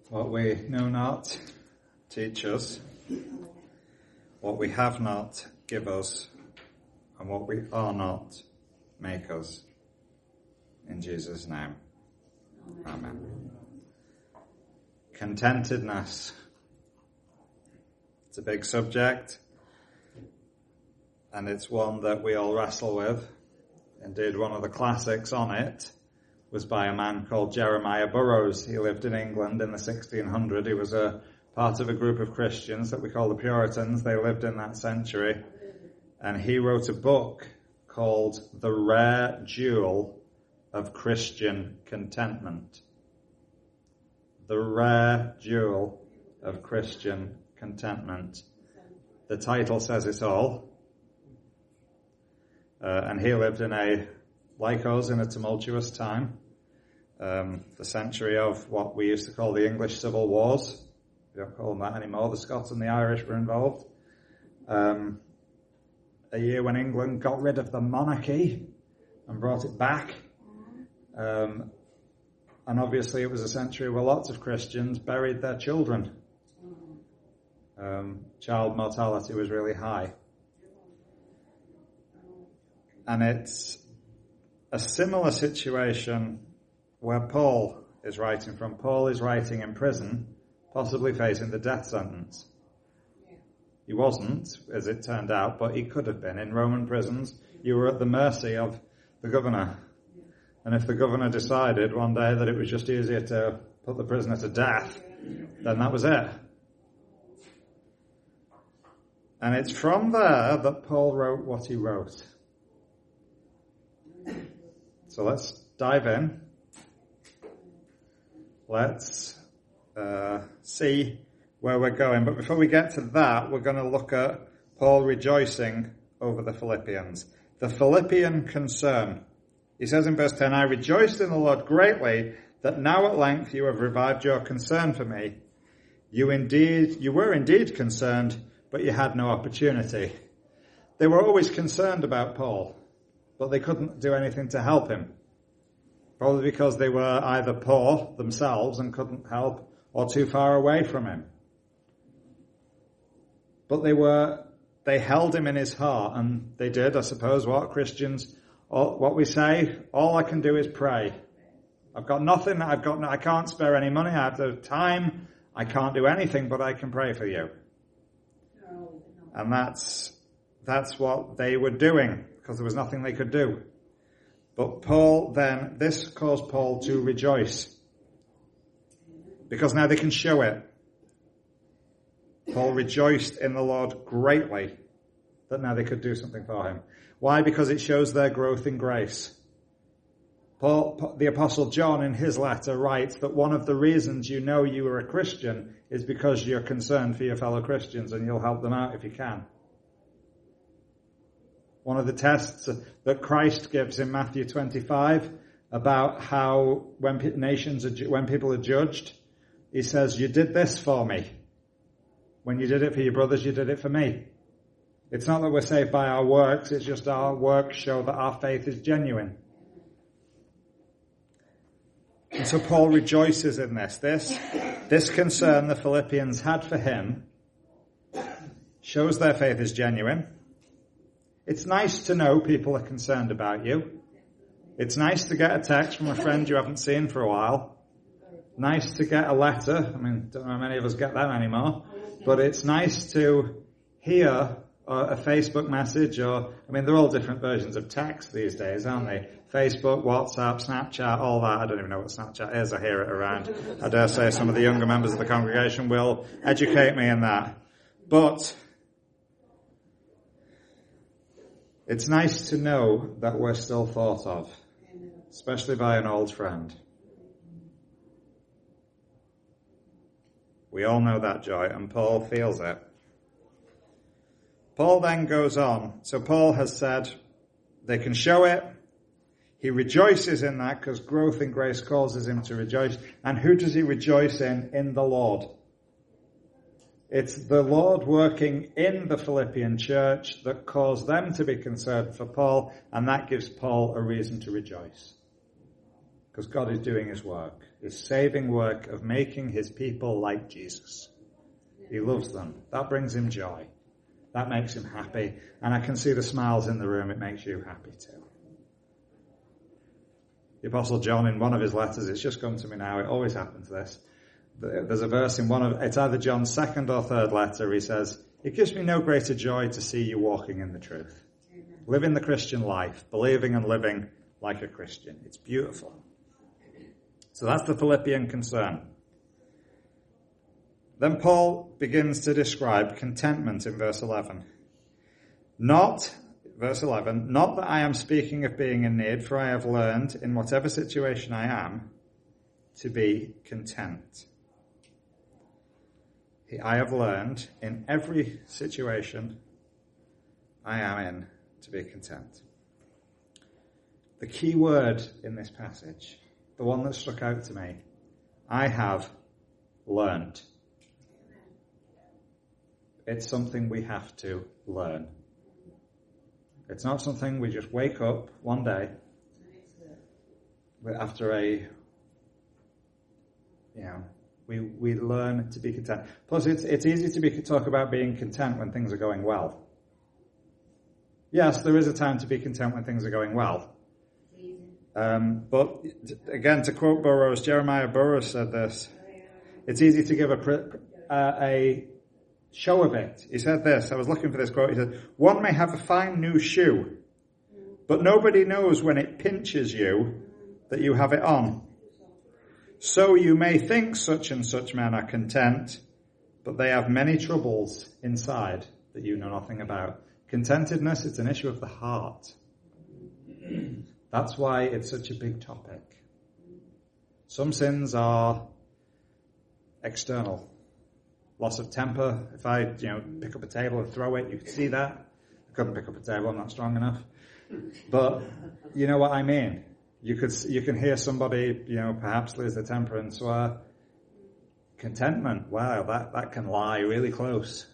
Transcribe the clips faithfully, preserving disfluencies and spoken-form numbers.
What we know not, teach us. What we have not, give us. And what we are not, make us. In Jesus' name. Amen. Contentedness. It's a big subject, and it's one that we all wrestle with. Indeed, one of the classics on it was by a man called Jeremiah Burroughs. He lived in England in the sixteen hundreds. He was a part of a group of Christians that we call the Puritans. They lived in that century. And he wrote a book called The Rare Jewel of Christian Contentment. The Rare Jewel of Christian Contentment. The title says it all. Uh, and he lived in a, like us, in a tumultuous time. Um, the century of what we used to call the English Civil Wars. We don't call them that anymore. The Scots and the Irish were involved. Um, a year when England got rid of the monarchy and brought it back. Um, and obviously it was a century where lots of Christians buried their children. Um, child mortality was really high. And it's a similar situation where Paul is writing from. Paul is writing in prison, possibly facing the death sentence. He wasn't, as it turned out, but he could have been. In Roman prisons, you were at the mercy of the governor. And if the governor decided one day that it was just easier to put the prisoner to death, then that was it. And it's from there that Paul wrote what he wrote. So let's dive in. Let's uh, see where we're going. But before we get to that, we're going to look at Paul rejoicing over the Philippians. The Philippian concern. He says in verse ten, I rejoiced in the Lord greatly that now at length you have revived your concern for me. You indeed, you were indeed concerned, but you had no opportunity. They were always concerned about Paul, but they couldn't do anything to help him. Probably because they were either poor themselves and couldn't help, or too far away from him. But they were, they held him in his heart, and they did, I suppose, what Christians, all, what we say, all I can do is pray. I've got nothing, I've got, I can't spare any money, I have the time, I can't do anything, but I can pray for you. And that's, that's what they were doing, because there was nothing they could do. But Paul then, this caused Paul to rejoice. Because now they can show it. Paul rejoiced in the Lord greatly that now they could do something for him. Why? Because it shows their growth in grace. Paul, the Apostle John in his letter writes that one of the reasons you know you are a Christian is because you're concerned for your fellow Christians and you'll help them out if you can. One of the tests that Christ gives in Matthew twenty-five about how when nations are, when people are judged, he says, you did this for me. When you did it for your brothers, you did it for me. It's not that we're saved by our works, it's just our works show that our faith is genuine. And so Paul rejoices in this. This, this concern the Philippians had for him shows their faith is genuine. It's nice to know people are concerned about you. It's nice to get a text from a friend you haven't seen for a while. Nice to get a letter. I mean, don't know how many of us get them anymore. But it's nice to hear a Facebook message or, I mean, they're all different versions of text these days, aren't they? Facebook, WhatsApp, Snapchat, all that. I don't even know what Snapchat is. I hear it around. I dare say some of the younger members of the congregation will educate me in that. But it's nice to know that we're still thought of, especially by an old friend. We all know that joy, and Paul feels it. Paul then goes on. So Paul has said they can show it. He rejoices in that because growth in grace causes him to rejoice. And who does he rejoice in? In the Lord. It's the Lord working in the Philippian church that caused them to be concerned for Paul, and that gives Paul a reason to rejoice. because God is doing his work, his saving work of making his people like Jesus. He loves them. That brings him joy. That makes him happy. And I can see the smiles in the room. It makes you happy too. The Apostle John, in one of his letters, it's just come to me now, it always happens this. There's a verse in one of, it's either John's second or third letter, he says, "It gives me no greater joy to see you walking in the truth." Amen. Living the Christian life, believing and living like a Christian. It's beautiful. So that's the Philippian concern. Then Paul begins to describe contentment in verse eleven. Not, verse eleven, "Not that I am speaking of being in need, for I have learned, in whatever situation I am, to be content." I have learned, in every situation I am in, to be content. The key word in this passage, the one that struck out to me, I have learned. It's something we have to learn. It's not something we just wake up one day after a, you know, we, we learn to be content. Plus, it's, it's easy to be, talk about being content when things are going well. Yes, there is a time to be content when things are going well. Um, but again, to quote Burroughs, Jeremiah Burroughs said this, it's easy to give a, uh, a show of it. He said this, I was looking for this quote, he said, "One may have a fine new shoe, but nobody knows when it pinches you that you have it on. So you may think such and such men are content, but they have many troubles inside that you know nothing about." Contentedness, it's an issue of the heart. That's why it's such a big topic. Some sins are external. Loss of temper. If I, you know, pick up a table and throw it, you can see that. I couldn't pick up a table, I'm not strong enough. But you know what I mean. You could, you can hear somebody, you know, perhaps lose their temper and swear. Contentment, wow, that, that can lie really close.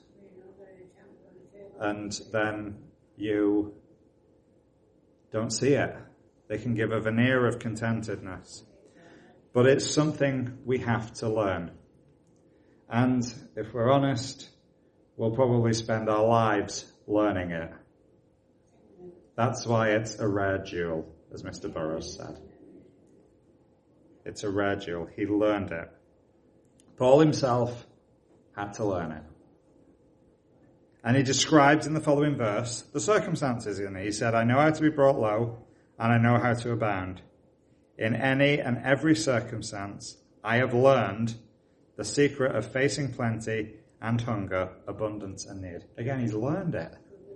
And then you don't see it. They can give a veneer of contentedness. But it's something we have to learn. And if we're honest, we'll probably spend our lives learning it. That's why it's a rare jewel, as Mister Burroughs said. It's a rare jewel. He learned it. Paul himself had to learn it. And he describes in the following verse the circumstances in it. He said, "I know how to be brought low, and I know how to abound. In any and every circumstance, I have learned the secret of facing plenty and hunger, abundance and need." Again, he's learned it.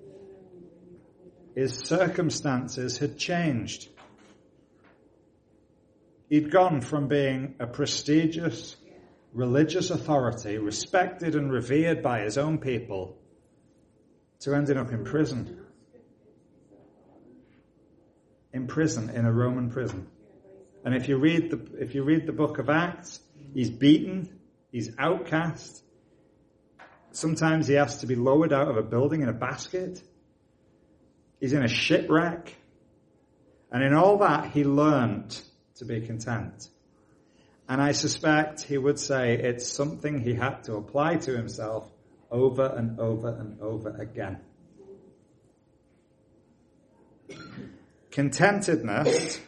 His circumstances had changed. He'd gone from being a prestigious religious authority, respected and revered by his own people, to ending up in prison. In prison, in a Roman prison. And if you read the, if you read the book of Acts, he's beaten, he's outcast. Sometimes he has to be lowered out of a building in a basket. He's in a shipwreck. And in all that, he learned to be content. And I suspect he would say it's something he had to apply to himself over and over and over again. Contentedness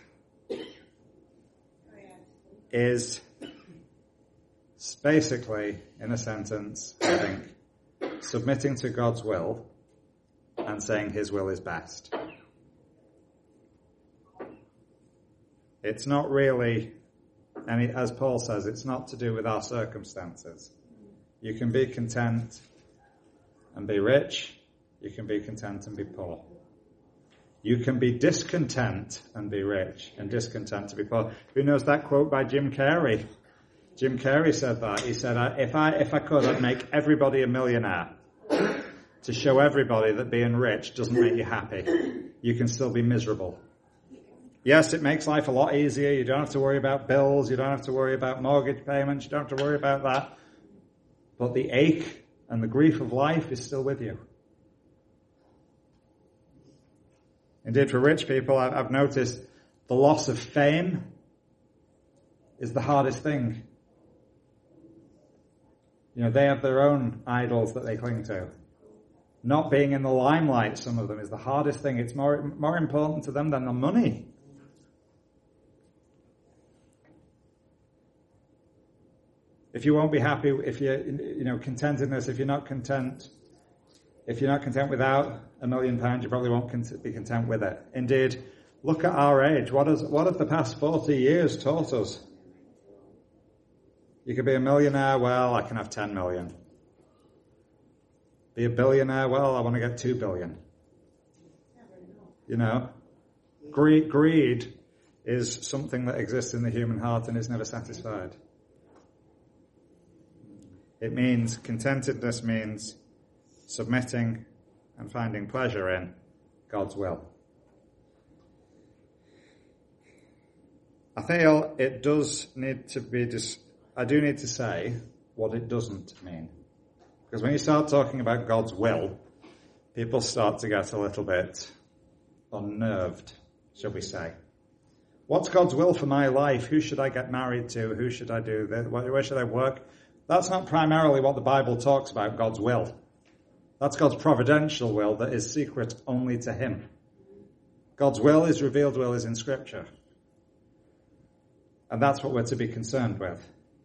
is basically, in a sentence, I think, submitting to God's will and saying his will is best. It's not really, and as Paul says, it's not to do with our circumstances. You can be content and be rich. You can be content and be poor. You can be discontent and be rich, and discontent to be poor. Who knows that quote by Jim Carrey? Jim Carrey said that. He said, if I, if I could, I'd make everybody a millionaire to show everybody that being rich doesn't make you happy. You can still be miserable. Yes, it makes life a lot easier. You don't have to worry about bills. You don't have to worry about mortgage payments. You don't have to worry about that. But the ache and the grief of life is still with you. Indeed, for rich people, I've noticed the loss of fame is the hardest thing. You know, they have their own idols that they cling to. Not being in the limelight, some of them, is the hardest thing. It's more, more important to them than the money. If you won't be happy, if you're, you know, contentedness, if you're not content, if you're not content without a million pounds, you probably won't be content with it. Indeed, look at our age. What has, what have the past forty years taught us? You could be a millionaire, well, I can have ten million. Be a billionaire, well, I want to get two billion. You know, greed, greed is something that exists in the human heart and is never satisfied. It means, contentedness means submitting and finding pleasure in God's will. I feel it does need to be, dis- I do need to say what it doesn't mean. Because when you start talking about God's will, people start to get a little bit unnerved, shall we say. What's God's will for my life? Who should I get married to? Who should I do this? Where should I work? That's not primarily what the Bible talks about, God's will. That's God's providential will that is secret only to him. God's will, his revealed will, is in Scripture. And that's what we're to be concerned with.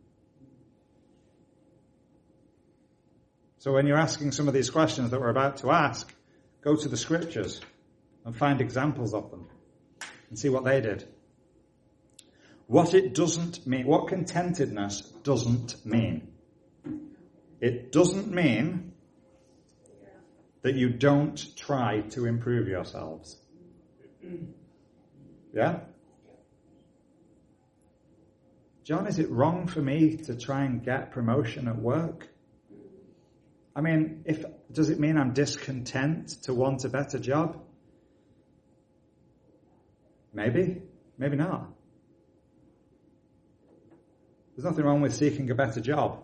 So when you're asking some of these questions that we're about to ask, go to the Scriptures and find examples of them and see what they did. What it doesn't mean, what contentedness doesn't mean. It doesn't mean that you don't try to improve yourselves. Yeah? John, is it wrong for me to try and get promotion at work? I mean, if does it mean I'm discontent to want a better job? Maybe, maybe not. There's nothing wrong with seeking a better job.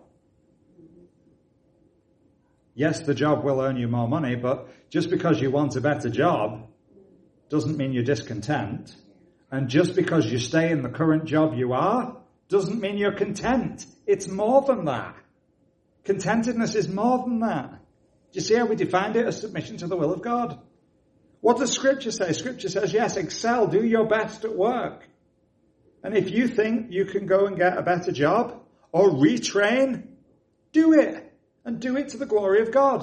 Yes, the job will earn you more money, but just because you want a better job doesn't mean you're discontent. And just because you stay in the current job you are doesn't mean you're content. It's more than that. Contentedness is more than that. Do you see how we defined it as submission to the will of God? What does Scripture say? Scripture says, yes, excel, do your best at work. And if you think you can go and get a better job or retrain, do it. And do it to the glory of God.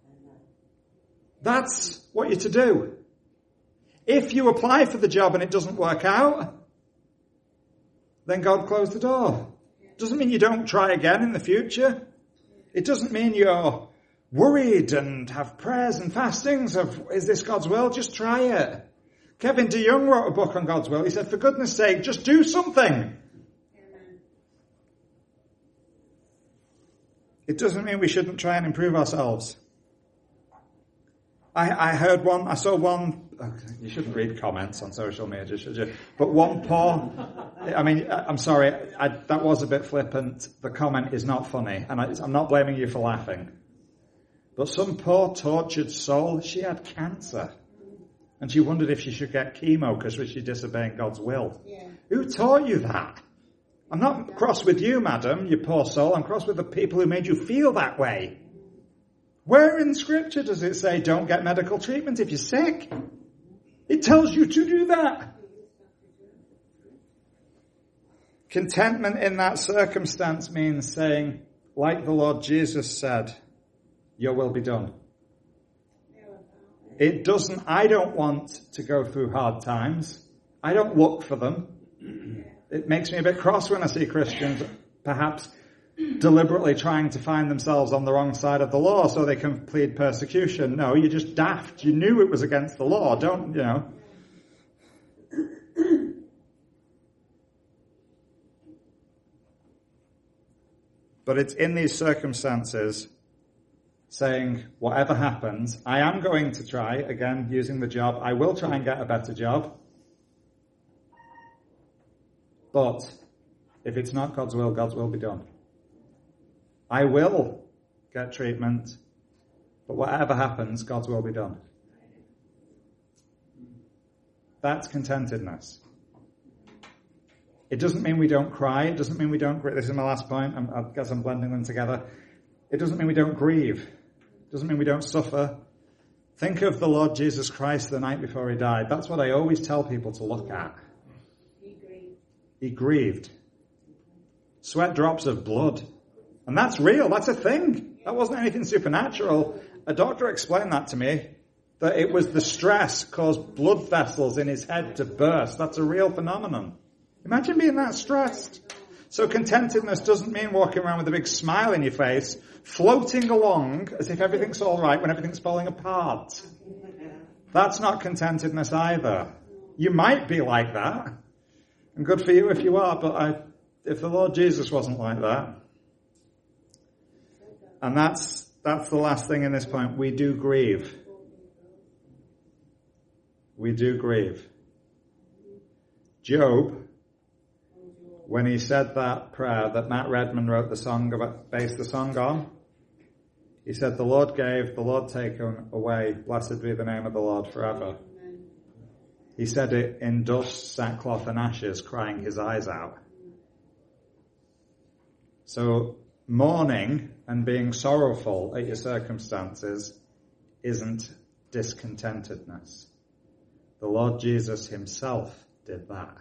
That's what you're to do. If you apply for the job and it doesn't work out, then God closed the door. Doesn't mean you don't try again in the future. It doesn't mean you're worried and have prayers and fastings of, is this God's will? Just try it. Kevin DeYoung wrote a book on God's will. He said, for goodness sake, just do something. It doesn't mean we shouldn't try and improve ourselves. I, I heard one, I saw one, oh, you shouldn't read comments on social media, should you? But one poor, I mean, I'm sorry, I, that was a bit flippant. The comment is not funny, and I, I'm not blaming you for laughing. But some poor tortured soul, she had cancer. And she wondered if she should get chemo because was she disobeying God's will. Yeah. Who taught you that? I'm not cross with you, madam, you poor soul. I'm cross with the people who made you feel that way. Where in Scripture does it say don't get medical treatment if you're sick? It tells you to do that. Contentment in that circumstance means saying, like the Lord Jesus said, your will be done. It doesn't, I don't want to go through hard times. I don't look for them. It makes me a bit cross when I see Christians perhaps deliberately trying to find themselves on the wrong side of the law so they can plead persecution. No, you're just daft. You knew it was against the law. Don't, you know. But it's in these circumstances saying, whatever happens, I am going to try, again, using the job, I will try and get a better job. But if it's not God's will, God's will be done. I will get treatment, but whatever happens, God's will be done. That's contentedness. It doesn't mean we don't cry. It doesn't mean we don't grieve. This is my last point. I'm, I guess I'm blending them together. It doesn't mean we don't grieve. It doesn't mean we don't suffer. Think of the Lord Jesus Christ the night before he died. That's what I always tell people to look at. He grieved. He grieved. Sweat drops of blood. And that's real. That's a thing. That wasn't anything supernatural. A doctor explained that to me. That it was the stress caused blood vessels in his head to burst. That's a real phenomenon. Imagine being that stressed. So contentedness doesn't mean walking around with a big smile in your face, floating along as if everything's all right when everything's falling apart. That's not contentedness either. You might be like that. And good for you if you are, but I, if the Lord Jesus wasn't like that. And that's, that's the last thing in this point. We do grieve. We do grieve. Job, when he said that prayer that Matt Redman wrote the song about, based the song on, he said, the Lord gave, the Lord taken away, blessed be the name of the Lord forever. He said it in dust, sackcloth and ashes, crying his eyes out. So mourning and being sorrowful at your circumstances isn't discontentedness. The Lord Jesus himself did that.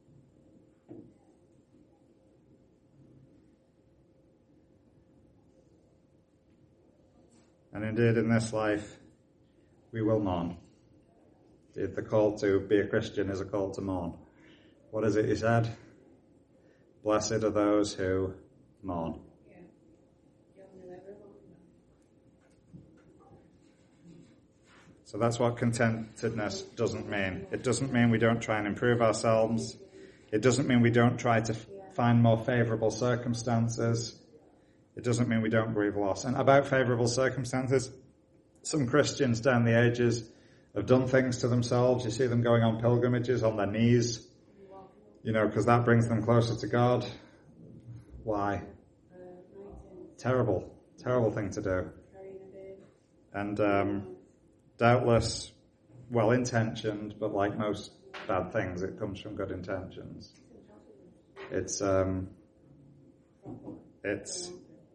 And indeed, in this life, we will mourn. Indeed, the call to be a Christian is a call to mourn. What is it he said? Blessed are those who mourn. So that's what contentedness doesn't mean. It doesn't mean we don't try and improve ourselves. It doesn't mean we don't try to find more favourable circumstances. It doesn't mean we don't grieve loss. And about favourable circumstances, some Christians down the ages have done things to themselves. You see them going on pilgrimages on their knees, you know, because that brings them closer to God. Why? Terrible, terrible thing to do. And um, doubtless well-intentioned, but like most bad things, it comes from good intentions. It's, um, it's,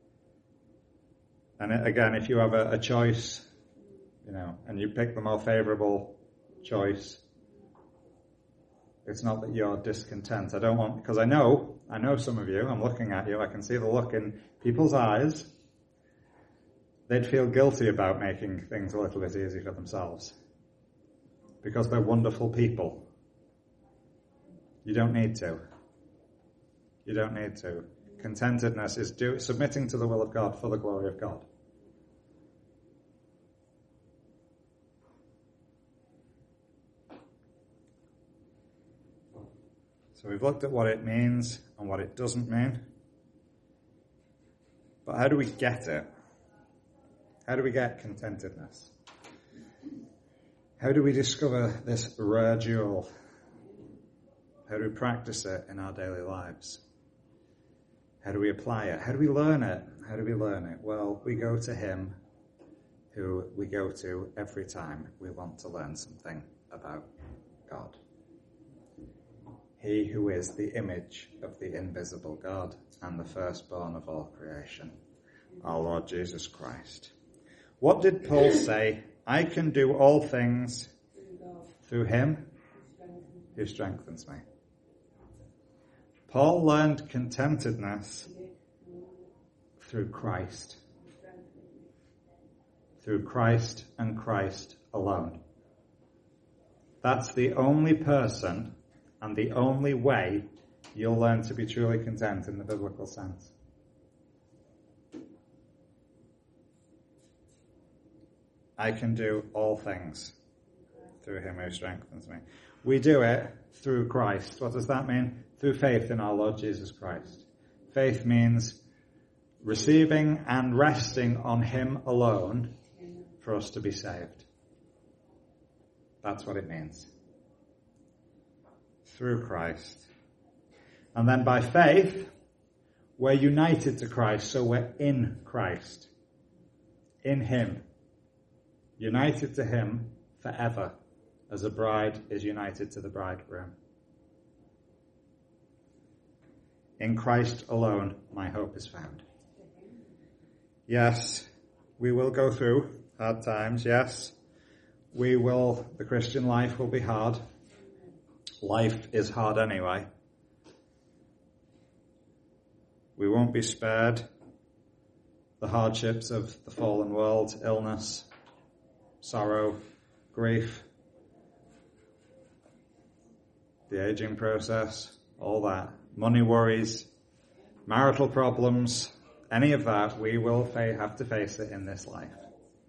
and it, again, if you have a, a choice, you know, and you pick the more favourable choice, it's not that you're discontent. I don't want, because I know, I know some of you, I'm looking at you, I can see the look in people's eyes. They'd feel guilty about making things a little bit easy for themselves. Because they're wonderful people. You don't need to. You don't need to. Contentedness is do, submitting to the will of God for the glory of God. So we've looked at what it means and what it doesn't mean. But how do we get it? How do we get contentedness? How do we discover this rare jewel? How do we practice it in our daily lives? How do we apply it? How do we learn it? How do we learn it? Well, we go to him who we go to every time we want to learn something about God. He who is the image of the invisible God and the firstborn of all creation, our Lord Jesus Christ. What did Paul say? I can do all things through him who strengthens me. Paul learned contentedness through Christ. Through Christ and Christ alone. That's the only person and the only way you'll learn to be truly content in the biblical sense. I can do all things through him who strengthens me. We do it through Christ. What does that mean? Through faith in our Lord Jesus Christ. Faith means receiving and resting on him alone for us to be saved. That's what it means. Through Christ. And then by faith, we're united to Christ, so we're in Christ. In him. United to him forever, as a bride is united to the bridegroom. In Christ alone, my hope is found. Yes, we will go through hard times. Yes, we will, the Christian life will be hard. Life is hard anyway. We won't be spared the hardships of the fallen world, illness, sorrow, grief, the aging process, all that. Money worries, marital problems, any of that, we will fa- have to face it in this life.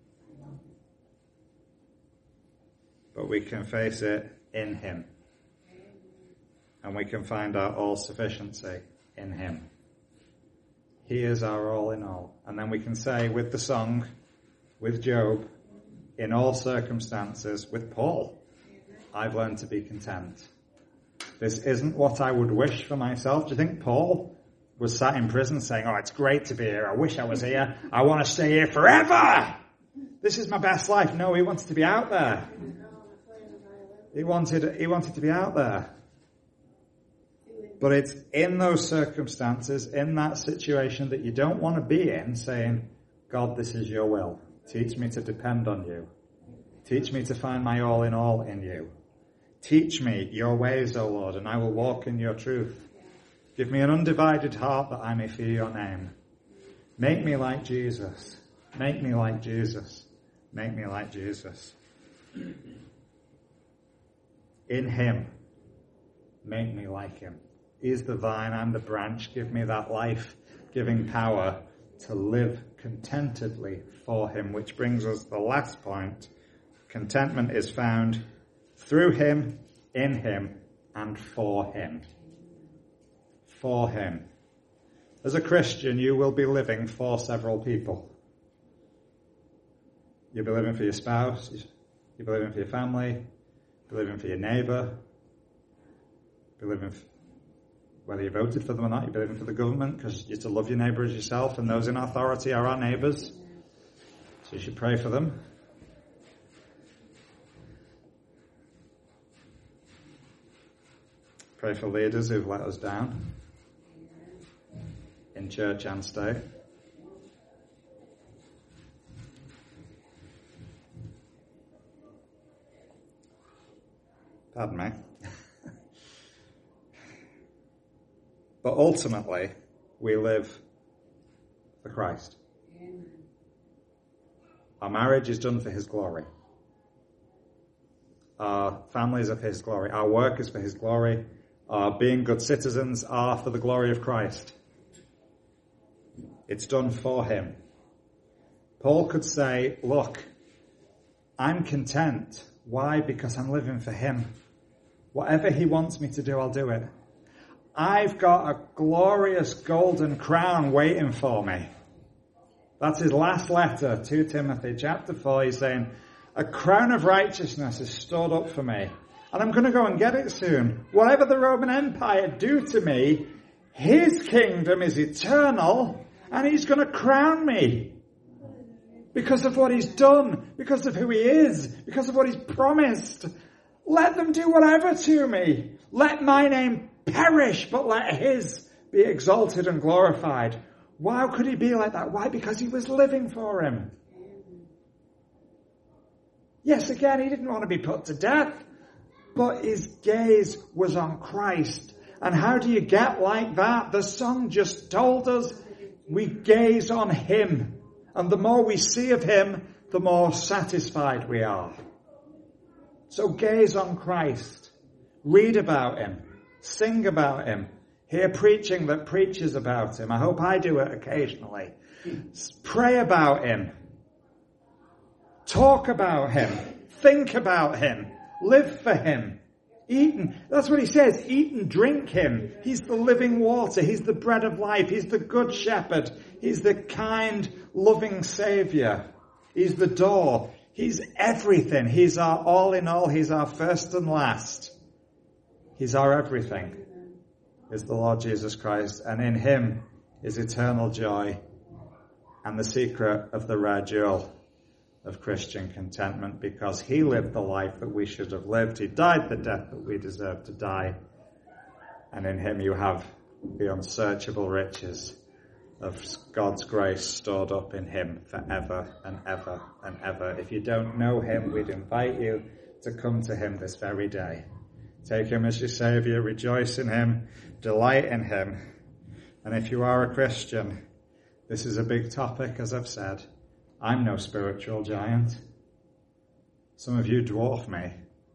But we can face it in him. And we can find our all-sufficiency in him. He is our all in all. And then we can say with the song, with Job, in all circumstances, with Paul, I've learned to be content. This isn't what I would wish for myself. Do you think Paul was sat in prison saying, oh, it's great to be here. I wish I was here. I want to stay here forever. This is my best life. No, he wanted to be out there. He wanted, he wanted to be out there. But it's in those circumstances, in that situation that you don't want to be in, saying, God, this is your will. Teach me to depend on you. Teach me to find my all in all in you. Teach me your ways, O Lord, and I will walk in your truth. Give me an undivided heart that I may fear your name. Make me like Jesus. Make me like Jesus. Make me like Jesus. In him, make me like him. He is the vine, I'm the branch. Give me that life-giving power to live contentedly for him, which brings us to the last point. Contentment is found through him, in him, and for him. For him. As a Christian, you will be living for several people. You'll be living for your spouse, you'll be living for your family, you'll be living for your neighbour, you'll be living for, whether you voted for them or not, you'll be living for the government, because you're to love your neighbour as yourself, and those in authority are our neighbours. So you should pray for them. Pray for leaders who've let us down, in church and state. Pardon me. But ultimately, we live for Christ. Our marriage is done for his glory. Our families are for his glory. Our work is for his glory. Our being good citizens are for the glory of Christ. It's done for him. Paul could say, look, I'm content. Why? Because I'm living for him. Whatever he wants me to do, I'll do it. I've got a glorious golden crown waiting for me. That's his last letter to Timothy, chapter four. He's saying, a crown of righteousness is stored up for me. And I'm going to go and get it soon. Whatever the Roman Empire do to me, his kingdom is eternal, and he's going to crown me. Because of what he's done, because of who he is, because of what he's promised. Let them do whatever to me. Let my name perish, but let his be exalted and glorified. Why could he be like that? Why? Because he was living for him. Yes, again, he didn't want to be put to death, but his gaze was on Christ. And how do you get like that? The song just told us we gaze on him. And the more we see of him, the more satisfied we are. So gaze on Christ. Read about him. Sing about him. Hear preaching that preaches about him. I hope I do it occasionally. Pray about him. Talk about him. Think about him. Live for him. Eat and, that's what he says. Eat and drink him. He's the living water. He's the bread of life. He's the good shepherd. He's the kind, loving saviour. He's the door. He's everything. He's our all in all. He's our first and last. He's our everything. Is the Lord Jesus Christ. And in him is eternal joy and the secret of the rare jewel of Christian contentment, because he lived the life that we should have lived. He died the death that we deserve to die. And in him you have the unsearchable riches of God's grace stored up in him forever and ever and ever. If you don't know him, we'd invite you to come to him this very day. Take him as your Saviour, rejoice in him, delight in him. And if you are a Christian, this is a big topic, as I've said. I'm no spiritual giant. Some of you dwarf me.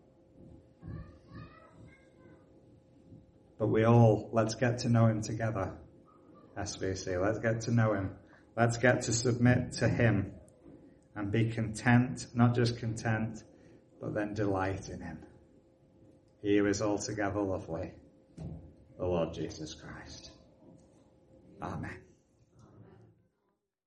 But we all, let's get to know him together, S V C. Let's get to know him. Let's get to submit to him and be content, not just content, but then delight in him. He who is altogether lovely, the Lord Jesus Christ. Amen.